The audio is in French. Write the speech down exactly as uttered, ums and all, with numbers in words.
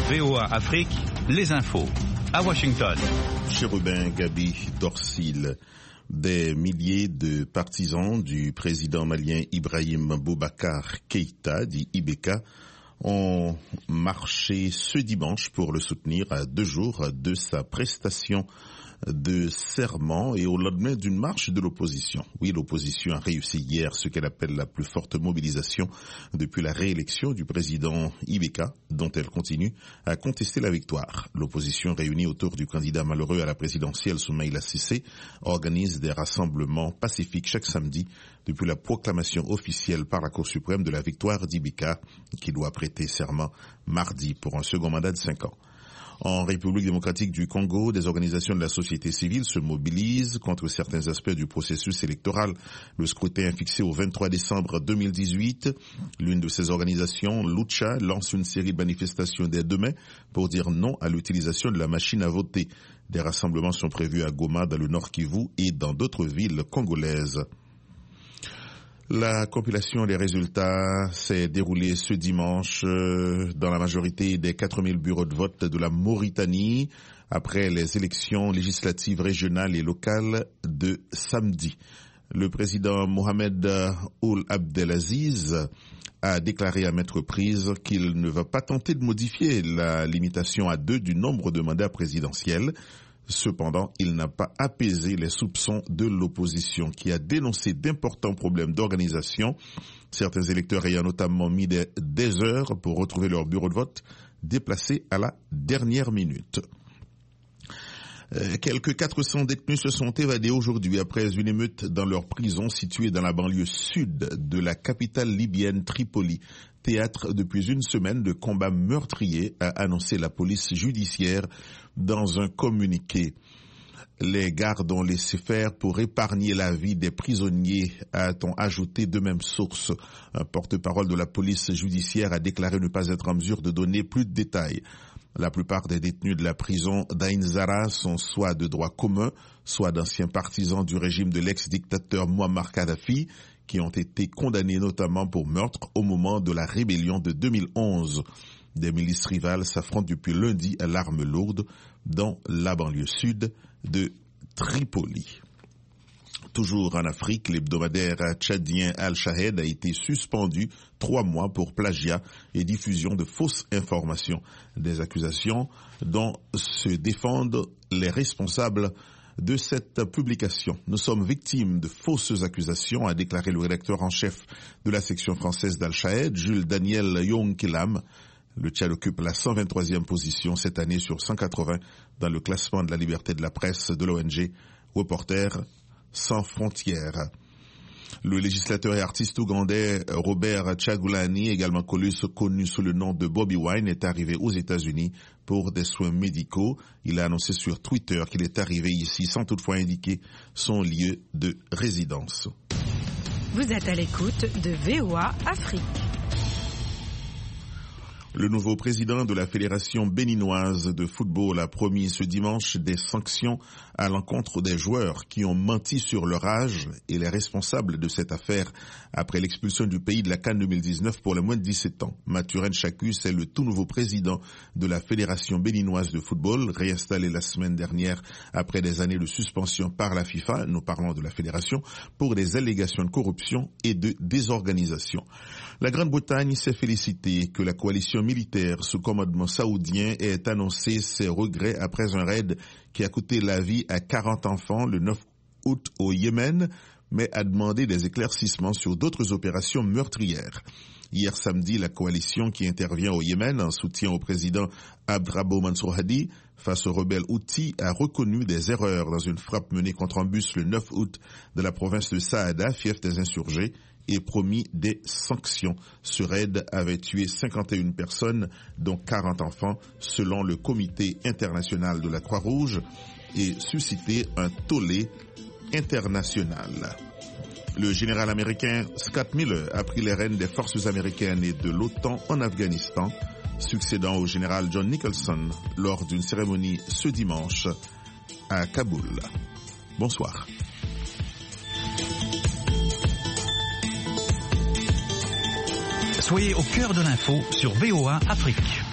V O A Afrique, les infos. À Washington. Chérubin Gabi Dorsil. Des milliers de partisans du président malien Ibrahim Boubacar Keïta, dit I B K, ont marché ce dimanche pour le soutenir à deux jours de sa prestation de serment et au lendemain d'une marche de l'opposition. Oui, l'opposition a réussi hier ce qu'elle appelle la plus forte mobilisation depuis la réélection du président I B K, dont elle continue à contester la victoire. L'opposition réunie autour du candidat malheureux à la présidentielle Soumaïla Cissé organise des rassemblements pacifiques chaque samedi depuis la proclamation officielle par la Cour suprême de la victoire d'I B K, qui doit prêter serment mardi pour un second mandat de cinq ans. En République démocratique du Congo, des organisations de la société civile se mobilisent contre certains aspects du processus électoral. Le scrutin est fixé au vingt-trois décembre deux mille dix-huit. L'une de ces organisations, Lucha, lance une série de manifestations dès demain pour dire non à l'utilisation de la machine à voter. Des rassemblements sont prévus à Goma, dans le Nord Kivu et dans d'autres villes congolaises. La compilation des résultats s'est déroulée ce dimanche dans la majorité des quatre mille bureaux de vote de la Mauritanie après les élections législatives régionales et locales de samedi. Le président Mohamed Ould Abdelaziz a déclaré à maintes reprises qu'il ne va pas tenter de modifier la limitation à deux du nombre de mandats présidentiels. Cependant, il n'a pas apaisé les soupçons de l'opposition qui a dénoncé d'importants problèmes d'organisation, certains électeurs ayant notamment mis des, des heures pour retrouver leur bureau de vote déplacé à la dernière minute. Euh, quelques quatre cents détenus se sont évadés aujourd'hui après une émeute dans leur prison située dans la banlieue sud de la capitale libyenne Tripoli. Théâtre depuis une semaine de combats meurtriers, a annoncé la police judiciaire dans un communiqué. Les gardes ont laissé faire pour épargner la vie des prisonniers, a-t-on ajouté de même source. Un porte-parole de la police judiciaire a déclaré ne pas être en mesure de donner plus de détails. La plupart des détenus de la prison d'Ain Zara sont soit de droit commun, soit d'anciens partisans du régime de l'ex-dictateur Mouammar Kadhafi, qui ont été condamnés notamment pour meurtre au moment de la rébellion de deux mille onze. Des milices rivales s'affrontent depuis lundi à l'arme lourde dans la banlieue sud de Tripoli. Toujours en Afrique, l'hebdomadaire tchadien Al-Shahed a été suspendu trois mois pour plagiat et diffusion de fausses informations. Des accusations dont se défendent les responsables de cette publication. Nous sommes victimes de fausses accusations, a déclaré le rédacteur en chef de la section française d'Al-Shahed, Jules Daniel Yonkilam. Le Tchad occupe la cent vingt-troisième position cette année sur cent quatre-vingts dans le classement de la liberté de la presse de l'O N G Reporters sans frontières. Le législateur et artiste ougandais Robert Kyagulanyi, également connu sous le nom de Bobby Wine, est arrivé aux États-Unis pour des soins médicaux. Il a annoncé sur Twitter qu'il est arrivé ici sans toutefois indiquer son lieu de résidence. Vous êtes à l'écoute de V O A Afrique. Le nouveau président de la Fédération béninoise de football a promis ce dimanche des sanctions à l'encontre des joueurs qui ont menti sur leur âge et les responsables de cette affaire après l'expulsion du pays de la CAN deux mille dix-neuf pour les moins de dix-sept ans. Mathurin Chakus est le tout nouveau président de la Fédération béninoise de football, réinstallé la semaine dernière après des années de suspension par la FIFA, nous parlons de la fédération, pour des allégations de corruption et de désorganisation. La Grande-Bretagne s'est félicitée que la coalition militaire sous commandement saoudien ait annoncé ses regrets après un raid qui a coûté la vie à quarante enfants le neuf août au Yémen, mais a demandé des éclaircissements sur d'autres opérations meurtrières. Hier samedi, la coalition qui intervient au Yémen en soutien au président Abdrabbo Mansour Hadi face aux rebelles Houthis a reconnu des erreurs dans une frappe menée contre un bus le neuf août de la province de Saada, fief des insurgés, et promis des sanctions. Ce raid avait tué cinquante et une personnes, dont quarante enfants, selon le Comité international de la Croix-Rouge, et suscité un tollé international. Le général américain Scott Miller a pris les rênes des forces américaines et de l'OTAN en Afghanistan, succédant au général John Nicholson lors d'une cérémonie ce dimanche à Kaboul. Bonsoir. Soyez au cœur de l'info sur V O A Afrique.